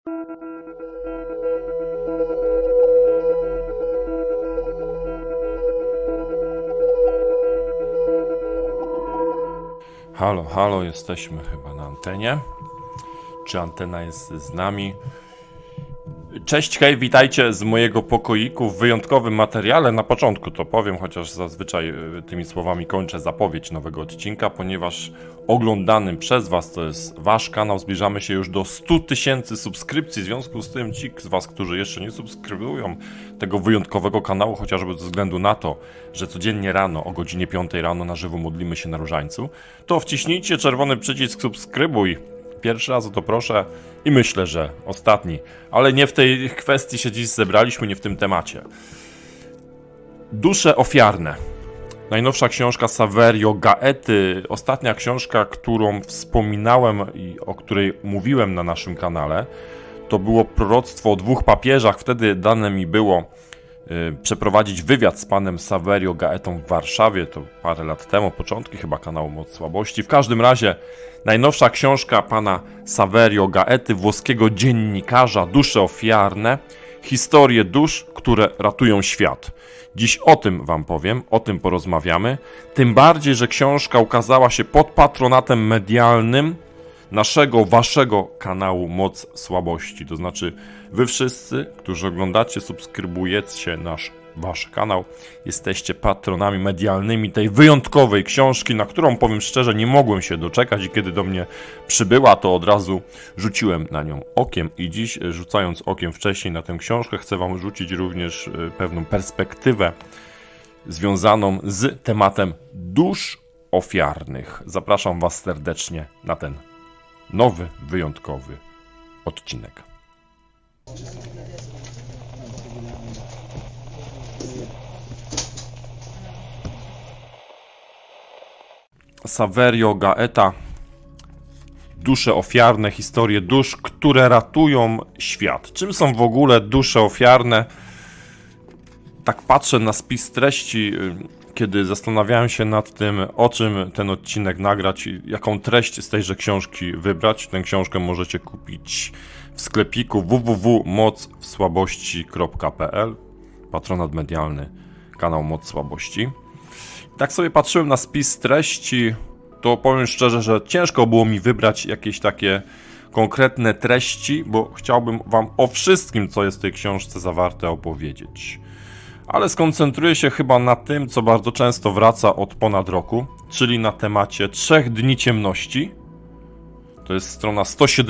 Halo, halo, jesteśmy chyba na antenie. Czy antena jest z nami? Cześć, hej, witajcie z mojego pokoiku w wyjątkowym materiale. Na początku to powiem, chociaż zazwyczaj tymi słowami kończę zapowiedź nowego odcinka, ponieważ oglądanym przez was to jest wasz kanał. Zbliżamy się już do 100 000 subskrypcji. W związku z tym ci z was, którzy jeszcze nie subskrybują tego wyjątkowego kanału, chociażby ze względu na to, że codziennie rano o godzinie 5 rano na żywo modlimy się na Różańcu, to wciśnijcie czerwony przycisk subskrybuj. Pierwszy raz o to proszę i myślę, że ostatni. Ale nie w tej kwestii się dziś zebraliśmy, nie w tym temacie. Dusze ofiarne. Najnowsza książka Saverio Gaety. Ostatnia książka, którą wspominałem i o której mówiłem na naszym kanale, to było proroctwo o 2 papieżach. Wtedy dane mi było przeprowadzić wywiad z panem Saverio Gaetą w Warszawie. To parę lat temu, początki chyba kanału Moc Słabości. W każdym razie najnowsza książka pana Saverio Gaety, włoskiego dziennikarza, Dusze ofiarne, historie dusz, które ratują świat. Dziś o tym wam powiem, o tym porozmawiamy. Tym bardziej, że książka ukazała się pod patronatem medialnym naszego, waszego kanału Moc Słabości. To znaczy wy wszyscy, którzy oglądacie, subskrybujecie wasz kanał, jesteście patronami medialnymi tej wyjątkowej książki, na którą, powiem szczerze, nie mogłem się doczekać i kiedy do mnie przybyła, to od razu rzuciłem na nią okiem i dziś, rzucając okiem wcześniej na tę książkę, chcę wam rzucić również pewną perspektywę związaną z tematem dusz ofiarnych. Zapraszam was serdecznie na ten nowy, wyjątkowy odcinek. Saverio Gaeta. Dusze ofiarne, historie dusz, które ratują świat. Czym są w ogóle dusze ofiarne? Tak patrzę na spis treści, kiedy zastanawiałem się nad tym, o czym ten odcinek nagrać i jaką treść z tejże książki wybrać. Tę książkę możecie kupić w sklepiku www.mocwsłabości.pl. Patronat medialny, kanał Moc Słabości. Tak sobie patrzyłem na spis treści, to powiem szczerze, że ciężko było mi wybrać jakieś takie konkretne treści, bo chciałbym wam o wszystkim, co jest w tej książce zawarte, opowiedzieć. Ale skoncentruję się chyba na tym, co bardzo często wraca od ponad roku, czyli na temacie 3 dni ciemności. To jest strona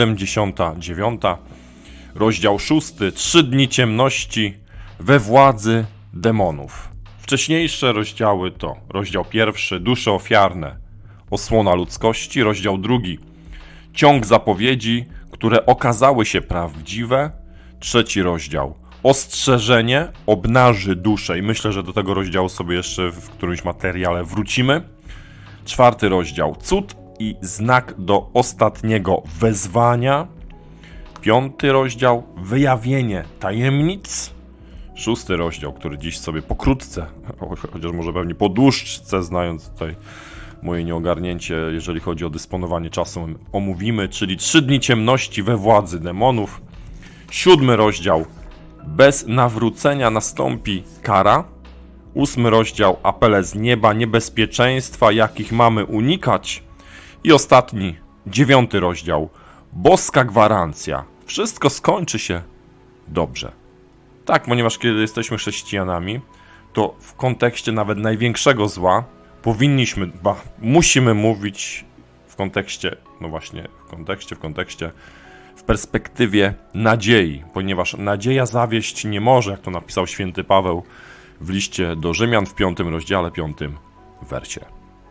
179, rozdział 6, 3 dni ciemności we władzy demonów. Wcześniejsze rozdziały to rozdział 1, dusze ofiarne, osłona ludzkości, rozdział 2, ciąg zapowiedzi, które okazały się prawdziwe, 3 rozdział, ostrzeżenie obnaży duszę i myślę, że do tego rozdziału sobie jeszcze w którymś materiale wrócimy, 4 rozdział, cud i znak do ostatniego wezwania, 5 rozdział, wyjawienie tajemnic, 6 rozdział, który dziś sobie pokrótce, chociaż może pewnie po dłużce, znając tutaj moje nieogarnięcie, jeżeli chodzi o dysponowanie czasem, omówimy, czyli 3 dni ciemności we władzy demonów. 7 rozdział, bez nawrócenia nastąpi kara. 8 rozdział, apele z nieba, niebezpieczeństwa, jakich mamy unikać. I ostatni, 9 rozdział, boska gwarancja. Wszystko skończy się dobrze. Tak, ponieważ kiedy jesteśmy chrześcijanami, to w kontekście nawet największego zła musimy mówić w kontekście, no właśnie, w perspektywie nadziei, ponieważ nadzieja zawieść nie może, jak to napisał święty Paweł w liście do Rzymian w 5 rozdziale, 5 wersie.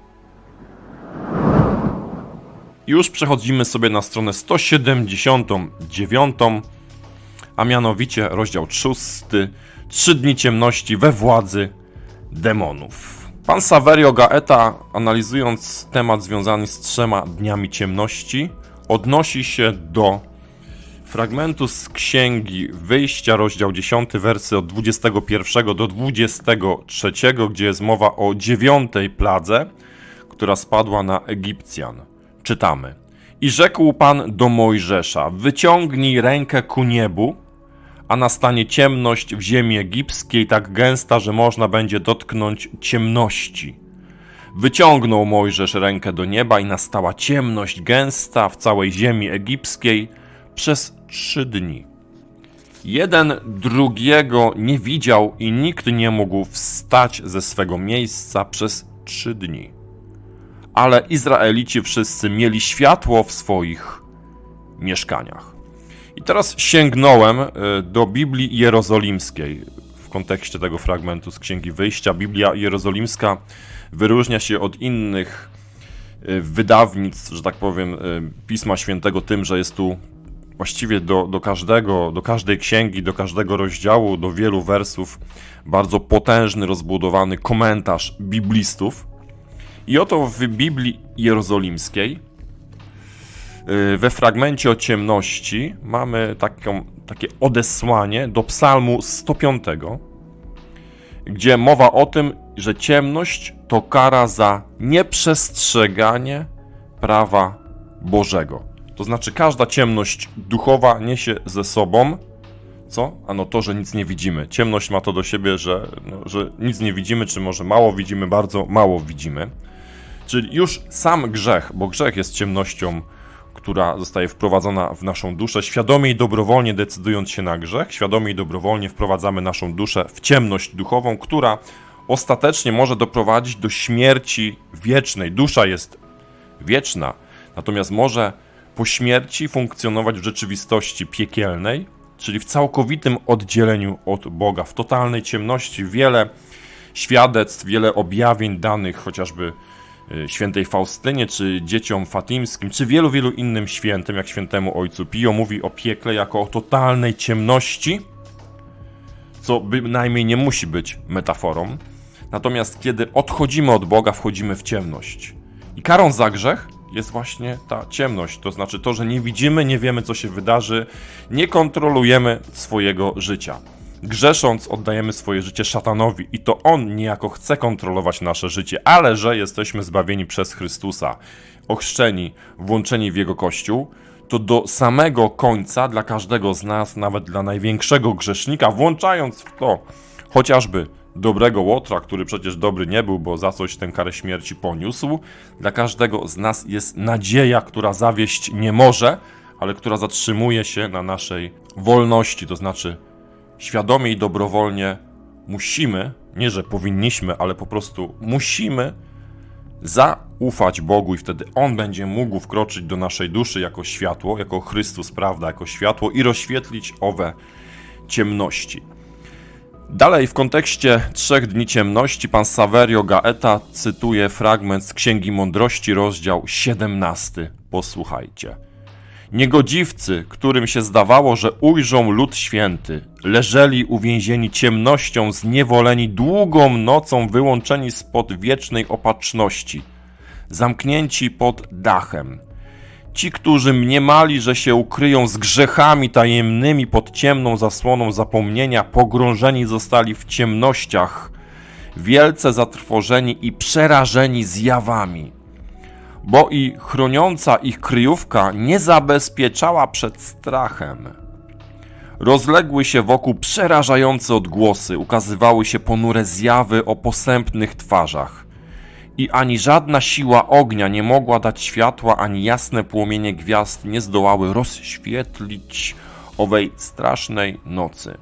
Już przechodzimy sobie na stronę 179, a mianowicie rozdział 6, 3 dni ciemności we władzy demonów. Pan Saverio Gaeta, analizując temat związany z 3 dniami ciemności, odnosi się do fragmentu z Księgi Wyjścia, rozdział 10, wersy od 21 do 23, gdzie jest mowa o 9. pladze, która spadła na Egipcjan. Czytamy. I rzekł Pan do Mojżesza: wyciągnij rękę ku niebu, a nastanie ciemność w ziemi egipskiej, tak gęsta, że można będzie dotknąć ciemności. Wyciągnął Mojżesz rękę do nieba i nastała ciemność gęsta w całej ziemi egipskiej przez 3 dni. Jeden drugiego nie widział i nikt nie mógł wstać ze swego miejsca przez 3 dni. Ale Izraelici wszyscy mieli światło w swoich mieszkaniach. I teraz sięgnąłem do Biblii Jerozolimskiej w kontekście tego fragmentu z Księgi Wyjścia. Biblia Jerozolimska wyróżnia się od innych wydawnictw, że tak powiem, Pisma Świętego tym, że jest tu właściwie do każdej księgi, do każdego rozdziału, do wielu wersów bardzo potężny, rozbudowany komentarz biblistów. I oto w Biblii Jerozolimskiej we fragmencie o ciemności mamy takie odesłanie do Psalmu 105, gdzie mowa o tym, że ciemność to kara za nieprzestrzeganie prawa Bożego. To znaczy każda ciemność duchowa niesie ze sobą co? Ano to, że nic nie widzimy. Ciemność ma to do siebie, że nic nie widzimy, czy może mało widzimy, bardzo mało widzimy. Czyli już sam grzech, bo grzech jest ciemnością, która zostaje wprowadzona w naszą duszę, świadomie i dobrowolnie decydując się na grzech, świadomie i dobrowolnie wprowadzamy naszą duszę w ciemność duchową, która ostatecznie może doprowadzić do śmierci wiecznej. Dusza jest wieczna, natomiast może po śmierci funkcjonować w rzeczywistości piekielnej, czyli w całkowitym oddzieleniu od Boga, w totalnej ciemności. Wiele świadectw, wiele objawień danych chociażby świętej Faustynie, czy dzieciom fatimskim, czy wielu innym świętym, jak świętemu ojcu Pio, mówi o piekle jako o totalnej ciemności, co bynajmniej nie musi być metaforą. Natomiast kiedy odchodzimy od Boga, wchodzimy w ciemność. I karą za grzech jest właśnie ta ciemność, to znaczy to, że nie widzimy, nie wiemy, co się wydarzy, nie kontrolujemy swojego życia. Grzesząc oddajemy swoje życie szatanowi i to on niejako chce kontrolować nasze życie, ale że jesteśmy zbawieni przez Chrystusa, ochrzczeni, włączeni w Jego Kościół, to do samego końca dla każdego z nas, nawet dla największego grzesznika, włączając w to chociażby dobrego Łotra, który przecież dobry nie był, bo za coś tę karę śmierci poniósł, dla każdego z nas jest nadzieja, która zawieść nie może, ale która zatrzymuje się na naszej wolności, to znaczy świadomie i dobrowolnie musimy, nie że powinniśmy, ale po prostu musimy zaufać Bogu i wtedy On będzie mógł wkroczyć do naszej duszy jako światło, jako Chrystus, prawda, jako światło i rozświetlić owe ciemności. Dalej w kontekście 3 dni ciemności pan Saverio Gaeta cytuje fragment z Księgi Mądrości, rozdział 17. Posłuchajcie. Niegodziwcy, którym się zdawało, że ujrzą lud święty, leżeli uwięzieni ciemnością, zniewoleni długą nocą, wyłączeni spod wiecznej opatrzności, zamknięci pod dachem. Ci, którzy mniemali, że się ukryją z grzechami tajemnymi pod ciemną zasłoną zapomnienia, pogrążeni zostali w ciemnościach, wielce zatrwożeni i przerażeni zjawami. Bo i chroniąca ich kryjówka nie zabezpieczała przed strachem. Rozległy się wokół przerażające odgłosy, ukazywały się ponure zjawy o posępnych twarzach. I ani żadna siła ognia nie mogła dać światła, ani jasne płomienie gwiazd nie zdołały rozświetlić owej strasznej nocy.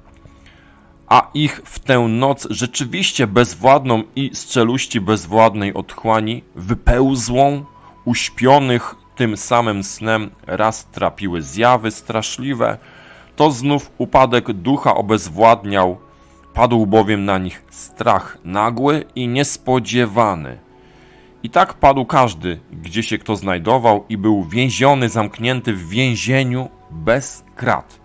A ich w tę noc rzeczywiście bezwładną i z czeluści bezwładnej otchłani wypełzłą, uśpionych tym samym snem raz trapiły zjawy straszliwe, to znów upadek ducha obezwładniał, padł bowiem na nich strach nagły i niespodziewany. I tak padł każdy, gdzie się kto znajdował i był więziony, zamknięty w więzieniu bez krat.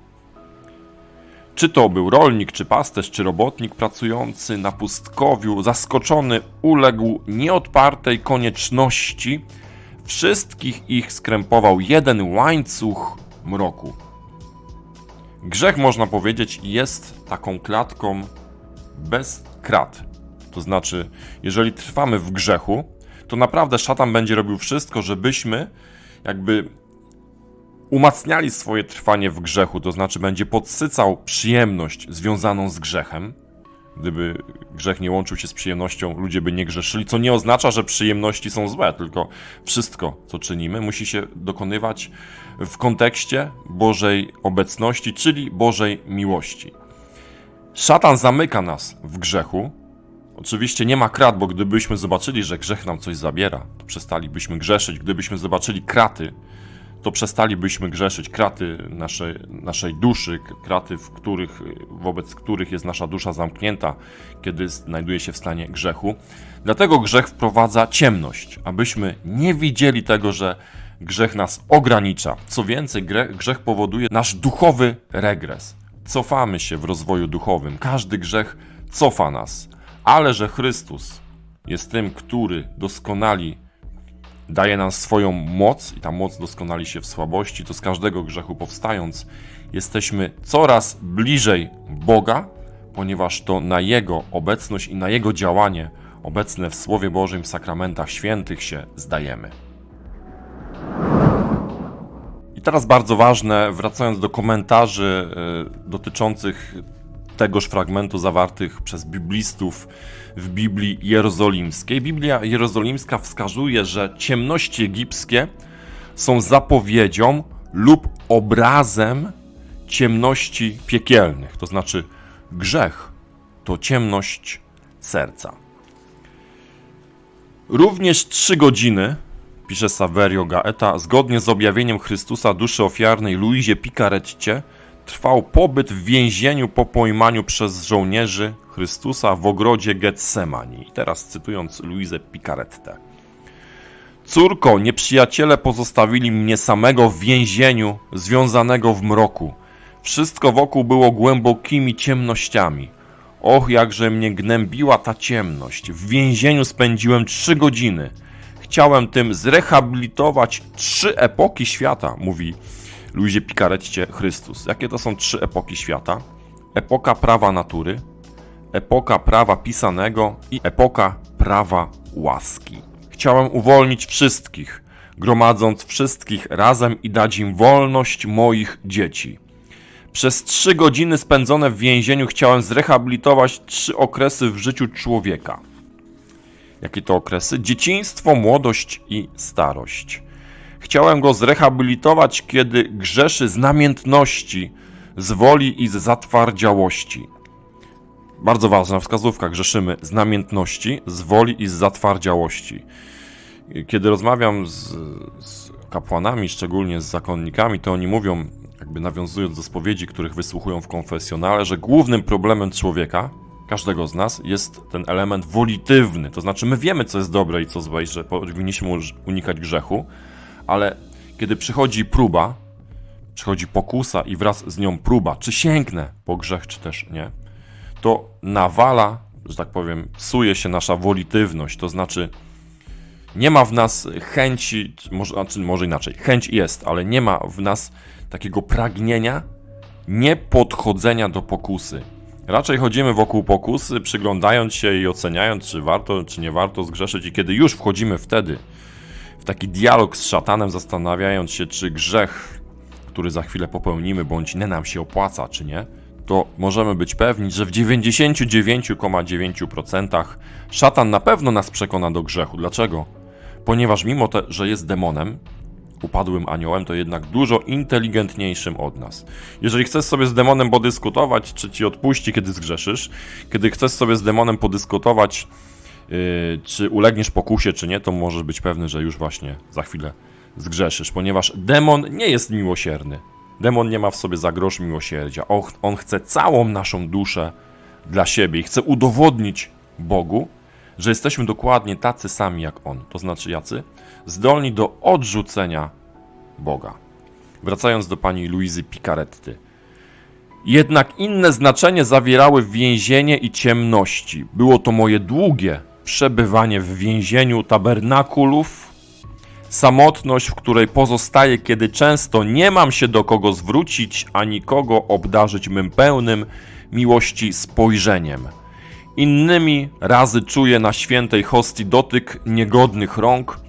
Czy to był rolnik, czy pasterz, czy robotnik pracujący na pustkowiu, zaskoczony uległ nieodpartej konieczności, wszystkich ich skrępował jeden łańcuch mroku. Grzech, można powiedzieć, jest taką klatką bez krat. To znaczy, jeżeli trwamy w grzechu, to naprawdę szatan będzie robił wszystko, żebyśmy jakby umacniali swoje trwanie w grzechu, to znaczy będzie podsycał przyjemność związaną z grzechem. Gdyby grzech nie łączył się z przyjemnością, ludzie by nie grzeszyli, co nie oznacza, że przyjemności są złe, tylko wszystko, co czynimy, musi się dokonywać w kontekście Bożej obecności, czyli Bożej miłości. Szatan zamyka nas w grzechu. Oczywiście nie ma krat, bo gdybyśmy zobaczyli, że grzech nam coś zabiera, to przestalibyśmy grzeszyć. Gdybyśmy zobaczyli kraty, to przestalibyśmy grzeszyć. Kraty naszej duszy, kraty, wobec których jest nasza dusza zamknięta, kiedy znajduje się w stanie grzechu. Dlatego grzech wprowadza ciemność, abyśmy nie widzieli tego, że grzech nas ogranicza. Co więcej, grzech powoduje nasz duchowy regres. Cofamy się w rozwoju duchowym. Każdy grzech cofa nas. Ale że Chrystus jest tym, który doskonali daje nam swoją moc i ta moc doskonali się w słabości, to z każdego grzechu powstając jesteśmy coraz bliżej Boga, ponieważ to na Jego obecność i na Jego działanie obecne w Słowie Bożym, w sakramentach świętych się zdajemy. I teraz bardzo ważne, wracając do komentarzy dotyczących tegoż fragmentu zawartych przez biblistów w Biblii Jerozolimskiej. Biblia Jerozolimska wskazuje, że ciemności egipskie są zapowiedzią lub obrazem ciemności piekielnych. To znaczy grzech to ciemność serca. Również 3 godziny, pisze Saverio Gaeta, zgodnie z objawieniem Chrystusa duszy ofiarnej Luizie Picaretcie, trwał pobyt w więzieniu po pojmaniu przez żołnierzy Chrystusa w ogrodzie Getsemani. I teraz cytując Luizę Picarettę. Córko, nieprzyjaciele pozostawili mnie samego w więzieniu, związanego w mroku. Wszystko wokół było głębokimi ciemnościami. Och, jakże mnie gnębiła ta ciemność. W więzieniu spędziłem 3 godziny. Chciałem tym zrehabilitować 3 epoki świata, mówi Luizie Picaretcie Chrystus. Jakie to są 3 epoki świata? Epoka prawa natury, epoka prawa pisanego i epoka prawa łaski. Chciałem uwolnić wszystkich, gromadząc wszystkich razem i dać im wolność moich dzieci. Przez 3 godziny spędzone w więzieniu chciałem zrehabilitować 3 okresy w życiu człowieka. Jakie to okresy? Dzieciństwo, młodość i starość. Chciałem go zrehabilitować, kiedy grzeszy z namiętności, z woli i z zatwardziałości. Bardzo ważna wskazówka, grzeszymy z namiętności, z woli i z zatwardziałości. Kiedy rozmawiam z kapłanami, szczególnie z zakonnikami, to oni mówią, jakby nawiązując do spowiedzi, których wysłuchują w konfesjonale, że głównym problemem człowieka, każdego z nas, jest ten element wolitywny. To znaczy my wiemy, co jest dobre i co złe i że powinniśmy unikać grzechu, ale kiedy przychodzi próba, przychodzi pokusa i wraz z nią próba, czy sięgnę po grzech, czy też nie, to nawala, że tak powiem, psuje się nasza wolitywność, to znaczy nie ma w nas chęci, może inaczej, chęć jest, ale nie ma w nas takiego pragnienia niepodchodzenia do pokusy. Raczej chodzimy wokół pokusy, przyglądając się i oceniając, czy warto, czy nie warto zgrzeszyć i kiedy już wchodzimy wtedy w taki dialog z szatanem, zastanawiając się, czy grzech, który za chwilę popełnimy, bądź nie nam się opłaca, czy nie, to możemy być pewni, że w 99,9% szatan na pewno nas przekona do grzechu. Dlaczego? Ponieważ mimo to, że jest demonem, upadłym aniołem, to jednak dużo inteligentniejszym od nas. Jeżeli chcesz sobie z demonem podyskutować, czy ci odpuści, kiedy zgrzeszysz, kiedy chcesz sobie z demonem podyskutować, czy ulegniesz pokusie, czy nie, to możesz być pewny, że już właśnie za chwilę zgrzeszysz, ponieważ demon nie jest miłosierny. Demon nie ma w sobie za grosz miłosierdzia. On chce całą naszą duszę dla siebie i chce udowodnić Bogu, że jesteśmy dokładnie tacy sami jak On. To znaczy jacy? Zdolni do odrzucenia Boga. Wracając do pani Luizy Picaretty. Jednak inne znaczenie zawierały więzienie i ciemności. Było to moje długie przebywanie w więzieniu tabernakulów, samotność, w której pozostaję, kiedy często nie mam się do kogo zwrócić, ani kogo obdarzyć mym pełnym miłości spojrzeniem. Innymi razy czuję na świętej hostii dotyk niegodnych rąk,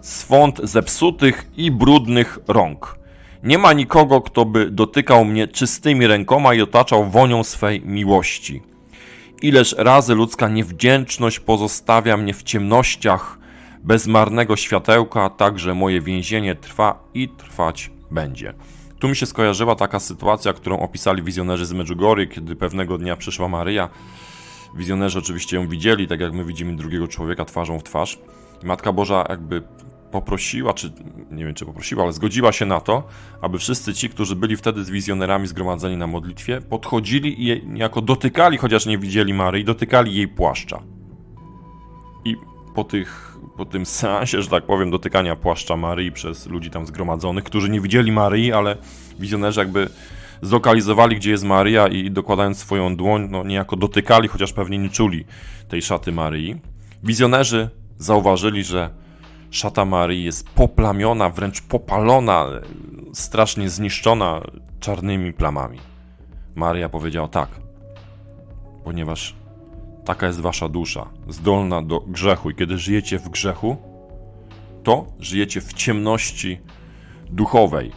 swąd zepsutych i brudnych rąk. Nie ma nikogo, kto by dotykał mnie czystymi rękoma i otaczał wonią swej miłości. Ileż razy ludzka niewdzięczność pozostawia mnie w ciemnościach bez marnego światełka, także moje więzienie trwa i trwać będzie. Tu mi się skojarzyła taka sytuacja, którą opisali wizjonerzy z Medjugorje, kiedy pewnego dnia przyszła Maryja. Wizjonerzy oczywiście ją widzieli, tak jak my widzimy drugiego człowieka twarzą w twarz. I Matka Boża jakby poprosiła, czy nie wiem czy poprosiła, ale zgodziła się na to, aby wszyscy ci, którzy byli wtedy z wizjonerami zgromadzeni na modlitwie, podchodzili i jej niejako dotykali, chociaż nie widzieli Maryi, dotykali jej płaszcza. I po tym seansie, że tak powiem, dotykania płaszcza Maryi przez ludzi tam zgromadzonych, którzy nie widzieli Maryi, ale wizjonerzy jakby zlokalizowali, gdzie jest Maryja i dokładając swoją dłoń, no niejako dotykali, chociaż pewnie nie czuli tej szaty Maryi. Wizjonerzy zauważyli, że szata Maryi jest poplamiona, wręcz popalona, strasznie zniszczona czarnymi plamami. Maryja powiedziała tak, ponieważ taka jest wasza dusza, zdolna do grzechu i kiedy żyjecie w grzechu, to żyjecie w ciemności duchowej.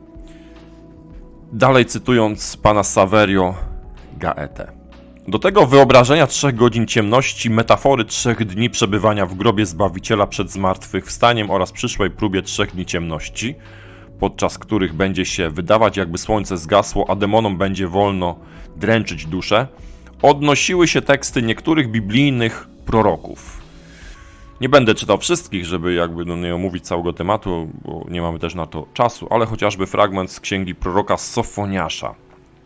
Dalej cytując pana Saverio Gaetę. Do tego wyobrażenia 3 godzin ciemności, metafory 3 dni przebywania w grobie Zbawiciela przed zmartwychwstaniem oraz przyszłej próbie 3 dni ciemności, podczas których będzie się wydawać, jakby słońce zgasło, a demonom będzie wolno dręczyć duszę, odnosiły się teksty niektórych biblijnych proroków. Nie będę czytał wszystkich, żeby jakby nie omówić całego tematu, bo nie mamy też na to czasu, ale chociażby fragment z księgi proroka Sofoniasza.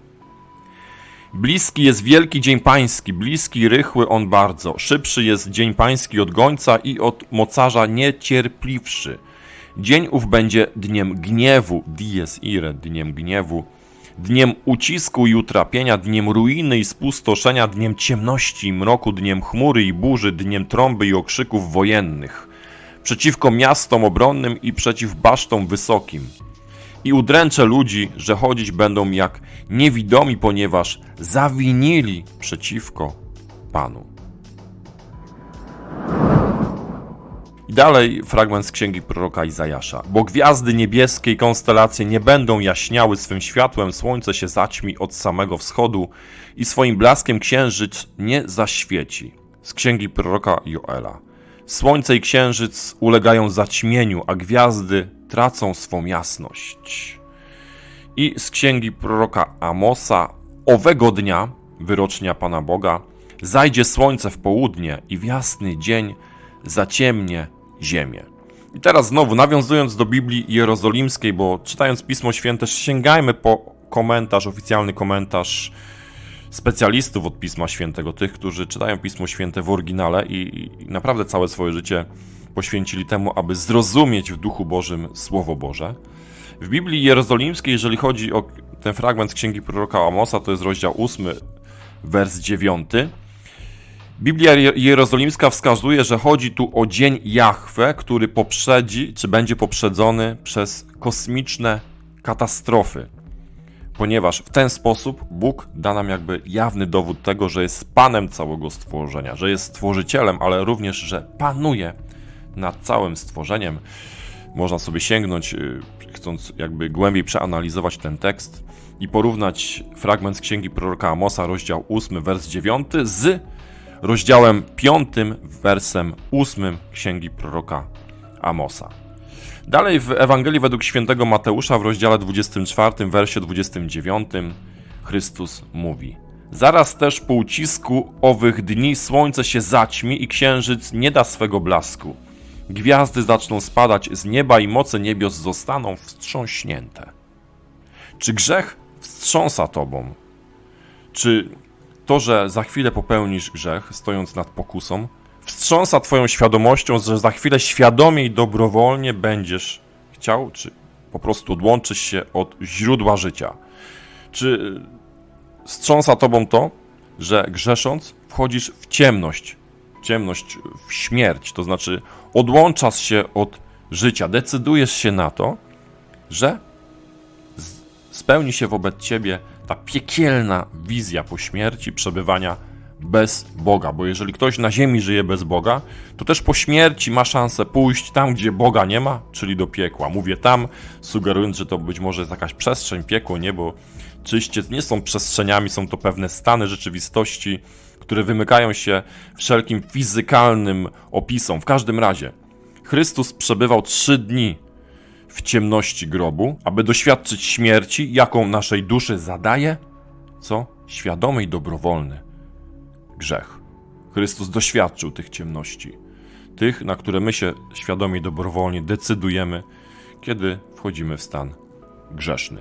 Bliski jest wielki dzień pański, bliski, rychły on bardzo. Szybszy jest dzień pański od gońca i od mocarza niecierpliwszy. Dzień ów będzie dniem gniewu, dies ire, dniem gniewu, dniem ucisku i utrapienia, dniem ruiny i spustoszenia, dniem ciemności i mroku, dniem chmury i burzy, dniem trąby i okrzyków wojennych, przeciwko miastom obronnym i przeciw basztom wysokim. I udręczę ludzi, że chodzić będą jak niewidomi, ponieważ zawinili przeciwko Panu. I dalej fragment z księgi proroka Izajasza. Bo gwiazdy niebieskie i konstelacje nie będą jaśniały swym światłem, słońce się zaćmi od samego wschodu i swoim blaskiem księżyc nie zaświeci. Z księgi proroka Joela. Słońce i księżyc ulegają zaćmieniu, a gwiazdy tracą swą jasność. I z księgi proroka Amosa. Owego dnia, wyrocznia Pana Boga, zajdzie słońce w południe i w jasny dzień zaciemnie ziemię. I teraz znowu, nawiązując do Biblii Jerozolimskiej, bo czytając Pismo Święte, sięgajmy po komentarz, oficjalny komentarz specjalistów od Pisma Świętego, tych, którzy czytają Pismo Święte w oryginale i naprawdę całe swoje życie poświęcili temu, aby zrozumieć w Duchu Bożym Słowo Boże. W Biblii Jerozolimskiej, jeżeli chodzi o ten fragment z księgi proroka Amosa, to jest rozdział 8, wers 9. Biblia Jerozolimska wskazuje, że chodzi tu o dzień Jahwe, który poprzedzi, czy będzie poprzedzony przez kosmiczne katastrofy. Ponieważ w ten sposób Bóg da nam jakby jawny dowód tego, że jest Panem całego stworzenia, że jest Stworzycielem, ale również, że panuje nad całym stworzeniem. Można sobie sięgnąć, chcąc jakby głębiej przeanalizować ten tekst i porównać fragment z księgi proroka Amosa, rozdział 8, wers 9 z rozdziałem 5, wersem 8 księgi proroka Amosa. Dalej w Ewangelii według świętego Mateusza w rozdziale 24, wersie 29 Chrystus mówi: Zaraz też po ucisku owych dni słońce się zaćmi i księżyc nie da swego blasku. Gwiazdy zaczną spadać z nieba i moce niebios zostaną wstrząśnięte. Czy grzech wstrząsa tobą? Czy to, że za chwilę popełnisz grzech, stojąc nad pokusą, wstrząsa twoją świadomością, że za chwilę świadomie i dobrowolnie będziesz chciał, czy po prostu odłączysz się od źródła życia? Czy wstrząsa tobą to, że grzesząc wchodzisz w ciemność, w śmierć, to znaczy odłączasz się od życia, decydujesz się na to, że spełni się wobec ciebie ta piekielna wizja po śmierci przebywania bez Boga, bo jeżeli ktoś na ziemi żyje bez Boga, to też po śmierci ma szansę pójść tam, gdzie Boga nie ma, czyli do piekła. Mówię tam, sugerując, że to być może jest jakaś przestrzeń, piekło, nie, bo oczywiście nie są przestrzeniami, są to pewne stany rzeczywistości, które wymykają się wszelkim fizykalnym opisom. W każdym razie, Chrystus przebywał 3 dni w ciemności grobu, aby doświadczyć śmierci, jaką naszej duszy zadaje, co? Świadomy i dobrowolny grzech. Chrystus doświadczył tych ciemności, tych, na które my się świadomie i dobrowolnie decydujemy, kiedy wchodzimy w stan grzeszny.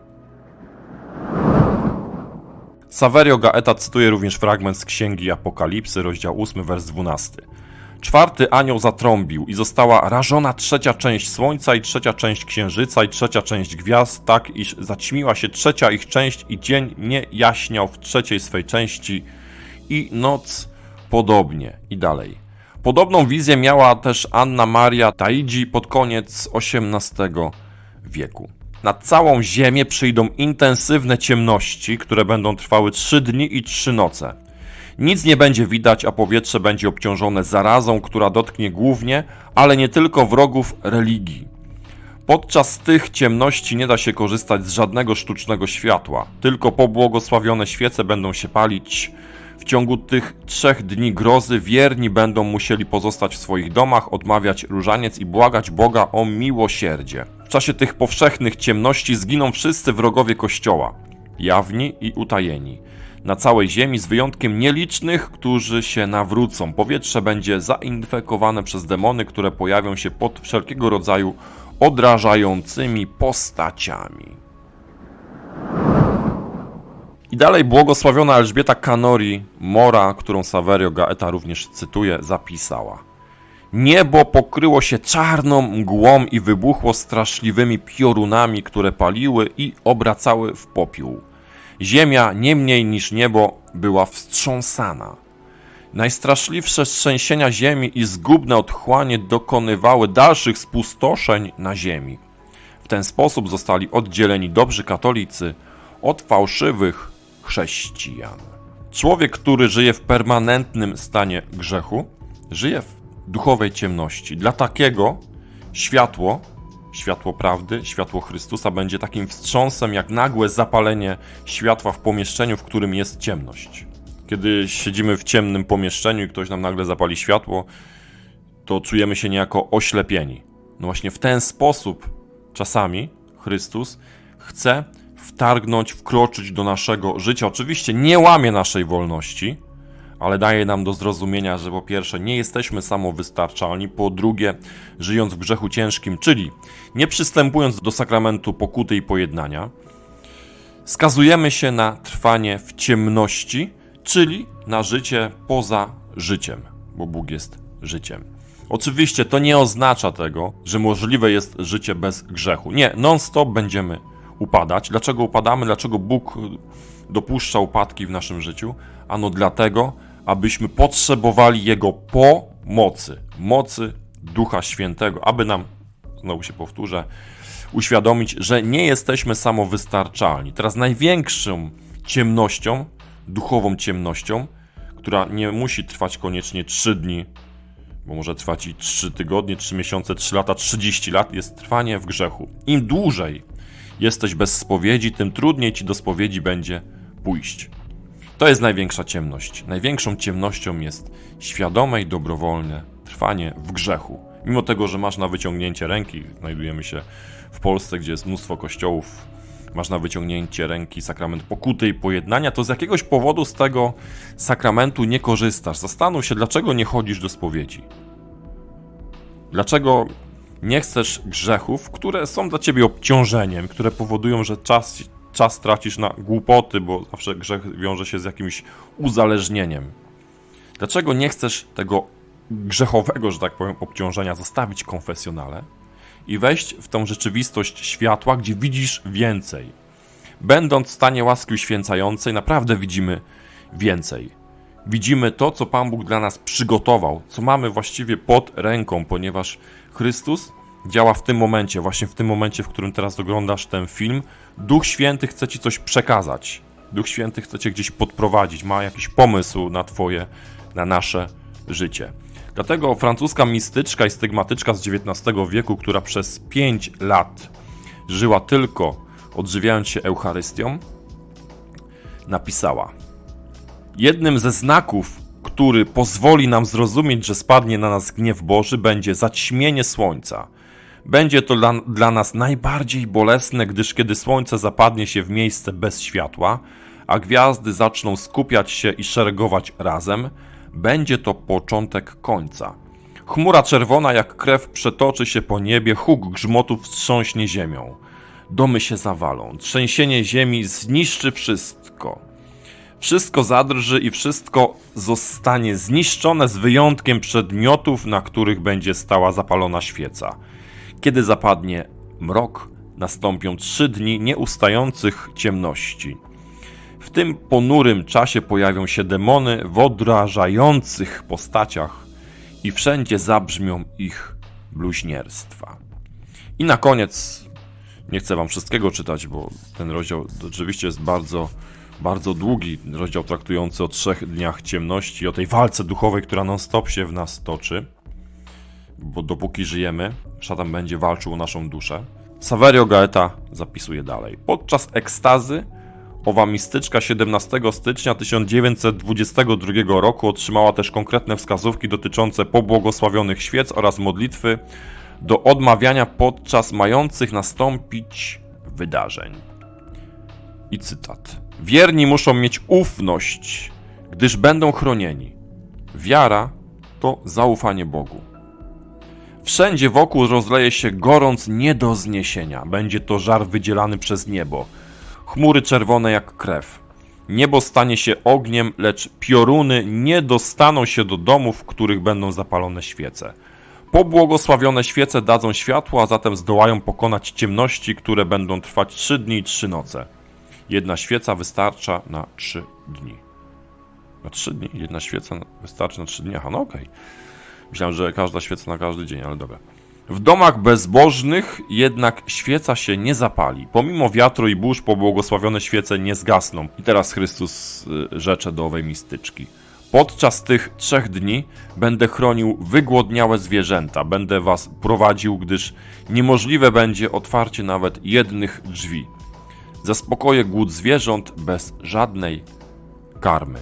Saverio Gaeta cytuje również fragment z Księgi Apokalipsy, rozdział 8, wers 12. 4. anioł zatrąbił i została rażona 3. część słońca i 3. część księżyca i 3. część gwiazd, tak iż zaćmiła się 3. ich część i dzień nie jaśniał w 3. swej części i noc podobnie i dalej. Podobną wizję miała też Anna Maria Taidzi pod koniec XVIII wieku. Nad całą ziemię przyjdą intensywne ciemności, które będą trwały 3 dni i 3 noce. Nic nie będzie widać, a powietrze będzie obciążone zarazą, która dotknie głównie, ale nie tylko wrogów religii. Podczas tych ciemności nie da się korzystać z żadnego sztucznego światła, tylko pobłogosławione świece będą się palić. W ciągu tych 3 dni grozy wierni będą musieli pozostać w swoich domach, odmawiać różaniec i błagać Boga o miłosierdzie. W czasie tych powszechnych ciemności zginą wszyscy wrogowie Kościoła, jawni i utajeni, na całej ziemi z wyjątkiem nielicznych, którzy się nawrócą. Powietrze będzie zainfekowane przez demony, które pojawią się pod wszelkiego rodzaju odrażającymi postaciami. I dalej błogosławiona Elżbieta Canori Mora, którą Saverio Gaeta również cytuje, zapisała: niebo pokryło się czarną mgłą i wybuchło straszliwymi piorunami, które paliły i obracały w popiół. Ziemia, nie mniej niż niebo, była wstrząsana. Najstraszliwsze trzęsienia ziemi i zgubne otchłanie dokonywały dalszych spustoszeń na ziemi. W ten sposób zostali oddzieleni dobrzy katolicy od fałszywych chrześcijan. Człowiek, który żyje w permanentnym stanie grzechu, żyje w duchowej ciemności. Dla takiego światło prawdy, światło Chrystusa będzie takim wstrząsem jak nagłe zapalenie światła w pomieszczeniu, w którym jest ciemność. Kiedy siedzimy w ciemnym pomieszczeniu i ktoś nam nagle zapali światło, to czujemy się niejako oślepieni. No właśnie w ten sposób czasami Chrystus chce wkroczyć do naszego życia. Oczywiście nie łamie naszej wolności, ale daje nam do zrozumienia, że po pierwsze nie jesteśmy samowystarczalni, po drugie żyjąc w grzechu ciężkim, czyli nie przystępując do sakramentu pokuty i pojednania, skazujemy się na trwanie w ciemności, czyli na życie poza życiem, bo Bóg jest życiem. Oczywiście to nie oznacza tego, że możliwe jest życie bez grzechu. Nie, non-stop będziemy upadać. Dlaczego upadamy? Dlaczego Bóg dopuszcza upadki w naszym życiu? Ano dlatego, abyśmy potrzebowali Jego pomocy, mocy Ducha Świętego, aby nam, znowu się powtórzę, uświadomić, że nie jesteśmy samowystarczalni. Teraz największą ciemnością, duchową ciemnością, która nie musi trwać koniecznie 3 dni, bo może trwać i 3 tygodnie, 3 miesiące, 3 lata, 30 lat, jest trwanie w grzechu. Im dłużej jesteś bez spowiedzi, tym trudniej ci do spowiedzi będzie pójść. To jest największa ciemność. Największą ciemnością jest świadome i dobrowolne trwanie w grzechu. Mimo tego, że masz na wyciągnięcie ręki, znajdujemy się w Polsce, gdzie jest mnóstwo kościołów, masz na wyciągnięcie ręki sakrament pokuty i pojednania, to z jakiegoś powodu z tego sakramentu nie korzystasz. Zastanów się, dlaczego nie chodzisz do spowiedzi. Dlaczego nie chcesz grzechów, które są dla ciebie obciążeniem, które powodują, że czas tracisz na głupoty, bo zawsze grzech wiąże się z jakimś uzależnieniem. Dlaczego nie chcesz tego grzechowego, że tak powiem, obciążenia zostawić konfesjonale i wejść w tą rzeczywistość światła, gdzie widzisz więcej? Będąc w stanie łaski uświęcającej, naprawdę widzimy więcej. Widzimy to, co Pan Bóg dla nas przygotował, co mamy właściwie pod ręką, ponieważ Chrystus działa w tym momencie, właśnie w tym momencie, w którym teraz oglądasz ten film. Duch Święty chce ci coś przekazać. Duch Święty chce cię gdzieś podprowadzić, ma jakiś pomysł na nasze życie. Dlatego francuska mistyczka i stygmatyczka z XIX wieku, która przez 5 lat żyła tylko odżywiając się Eucharystią, napisała: jednym ze znaków, który pozwoli nam zrozumieć, że spadnie na nas gniew Boży, będzie zaćmienie słońca. Będzie to dla nas najbardziej bolesne, gdyż kiedy słońce zapadnie się w miejsce bez światła, a gwiazdy zaczną skupiać się i szeregować razem, będzie to początek końca. Chmura czerwona jak krew przetoczy się po niebie, huk grzmotów wstrząśnie ziemią. Domy się zawalą, trzęsienie ziemi zniszczy wszystko. Wszystko zadrży i wszystko zostanie zniszczone z wyjątkiem przedmiotów, na których będzie stała zapalona świeca. Kiedy zapadnie mrok, nastąpią 3 dni nieustających ciemności. W tym ponurym czasie pojawią się demony w odrażających postaciach i wszędzie zabrzmią ich bluźnierstwa. I na koniec, nie chcę wam wszystkiego czytać, bo ten rozdział oczywiście jest bardzo długi, rozdział traktujący o 3 dniach ciemności, o tej walce duchowej, która non-stop się w nas toczy, bo dopóki żyjemy, szatan będzie walczył o naszą duszę. Saverio Gaeta zapisuje dalej. Podczas ekstazy owa mistyczka 17 stycznia 1922 roku otrzymała też konkretne wskazówki dotyczące pobłogosławionych świec oraz modlitwy do odmawiania podczas mających nastąpić wydarzeń. I cytat. Wierni muszą mieć ufność, gdyż będą chronieni. Wiara to zaufanie Bogu. Wszędzie wokół rozleje się gorąc nie do zniesienia. Będzie to żar wydzielany przez niebo. Chmury czerwone jak krew. Niebo stanie się ogniem, lecz pioruny nie dostaną się do domów, w których będą zapalone świece. Pobłogosławione świece dadzą światło, a zatem zdołają pokonać ciemności, które będą trwać 3 dni i 3 noce. Jedna świeca wystarcza na 3 dni. Na 3 dni? Jedna świeca wystarczy na 3 dni? Aha, no okej. Myślałem, że każda świeca na każdy dzień, ale dobra. W domach bezbożnych jednak świeca się nie zapali. Pomimo wiatru i burz pobłogosławione świece nie zgasną. I teraz Chrystus rzecze do owej mistyczki. Podczas tych 3 dni będę chronił wygłodniałe zwierzęta. Będę was prowadził, gdyż niemożliwe będzie otwarcie nawet jednych drzwi. Zaspokoję głód zwierząt bez żadnej karmy.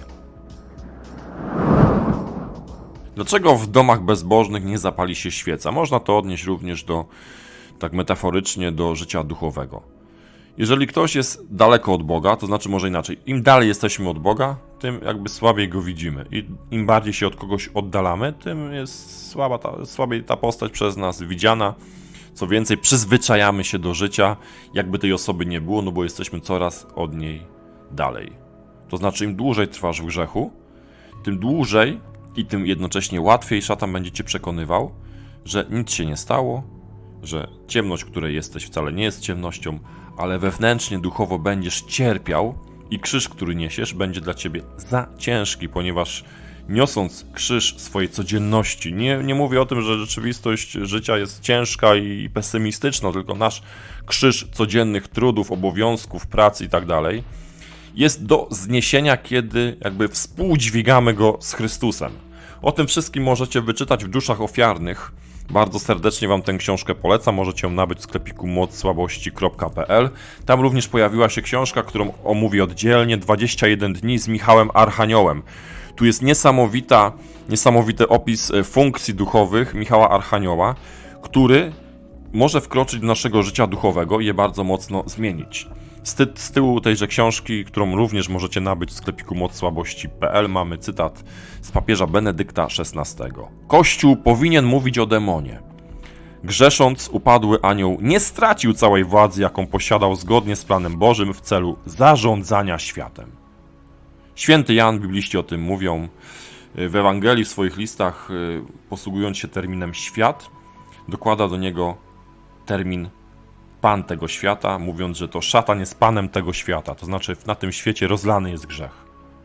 Dlaczego w domach bezbożnych nie zapali się świeca? Można to odnieść również tak metaforycznie, do życia duchowego. Jeżeli ktoś jest daleko od Boga, to znaczy może inaczej, im dalej jesteśmy od Boga, tym jakby słabiej Go widzimy. I im bardziej się od kogoś oddalamy, tym jest słabiej ta postać przez nas widziana. Co więcej, przyzwyczajamy się do życia, jakby tej osoby nie było, no bo jesteśmy coraz od niej dalej. To znaczy, im dłużej trwasz w grzechu, tym dłużej i tym jednocześnie łatwiej szatan będzie cię przekonywał, że nic się nie stało, że ciemność, w której jesteś, wcale nie jest ciemnością, ale wewnętrznie, duchowo będziesz cierpiał i krzyż, który niesiesz, będzie dla ciebie za ciężki, ponieważ niosąc krzyż swojej codzienności, nie mówię o tym, że rzeczywistość życia jest ciężka i pesymistyczna, tylko nasz krzyż codziennych trudów, obowiązków, pracy i tak dalej, jest do zniesienia, kiedy jakby współdźwigamy go z Chrystusem. O tym wszystkim możecie wyczytać w Duszach Ofiarnych. Bardzo serdecznie wam tę książkę polecam, możecie ją nabyć w sklepiku mocosłabości.pl. Tam również pojawiła się książka, którą omówię oddzielnie, 21 dni z Michałem Archaniołem. Tu jest niesamowity opis funkcji duchowych Michała Archanioła, który może wkroczyć do naszego życia duchowego i je bardzo mocno zmienić. Z tyłu tejże książki, którą również możecie nabyć w sklepiku mocosłabości.pl, mamy cytat z papieża Benedykta XVI. Kościół powinien mówić o demonie. Grzesząc, upadły anioł nie stracił całej władzy, jaką posiadał zgodnie z planem Bożym w celu zarządzania światem. Święty Jan, bibliści o tym mówią, w Ewangelii, w swoich listach, posługując się terminem świat, dokłada do niego termin Pan tego świata, mówiąc, że to szatan jest panem tego świata, to znaczy na tym świecie rozlany jest grzech.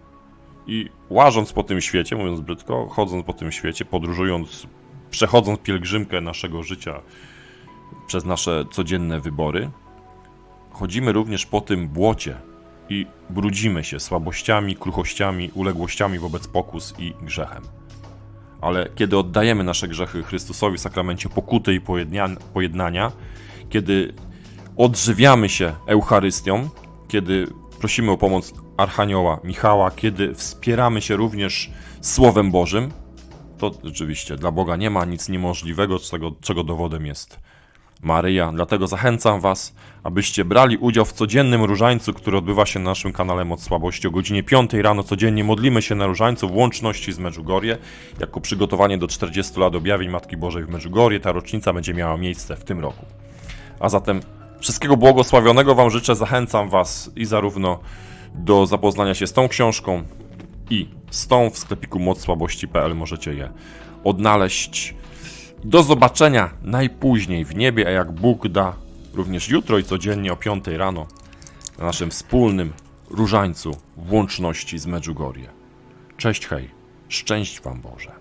I łażąc po tym świecie, mówiąc brzydko, chodząc po tym świecie, podróżując, przechodząc pielgrzymkę naszego życia przez nasze codzienne wybory, chodzimy również po tym błocie, i brudzimy się słabościami, kruchościami, uległościami wobec pokus i grzechem. Ale kiedy oddajemy nasze grzechy Chrystusowi w sakramencie pokuty i pojednania, kiedy odżywiamy się Eucharystią, kiedy prosimy o pomoc Archanioła Michała, kiedy wspieramy się również Słowem Bożym, to rzeczywiście dla Boga nie ma nic niemożliwego, czego dowodem jest Maryja. Dlatego zachęcam Was, abyście brali udział w codziennym różańcu, który odbywa się na naszym kanale Moc Słabości. O godzinie 5 rano codziennie modlimy się na różańcu w łączności z Medjugorje, jako przygotowanie do 40 lat objawień Matki Bożej w Medjugorje. Ta rocznica będzie miała miejsce w tym roku. A zatem wszystkiego błogosławionego Wam życzę. Zachęcam Was i zarówno do zapoznania się z tą książką i z tą w sklepiku mocsłabości.pl możecie je odnaleźć. Do zobaczenia najpóźniej w niebie, a jak Bóg da, również jutro i codziennie o 5 rano na naszym wspólnym różańcu w łączności z Medjugorje. Cześć, hej, szczęść Wam Boże.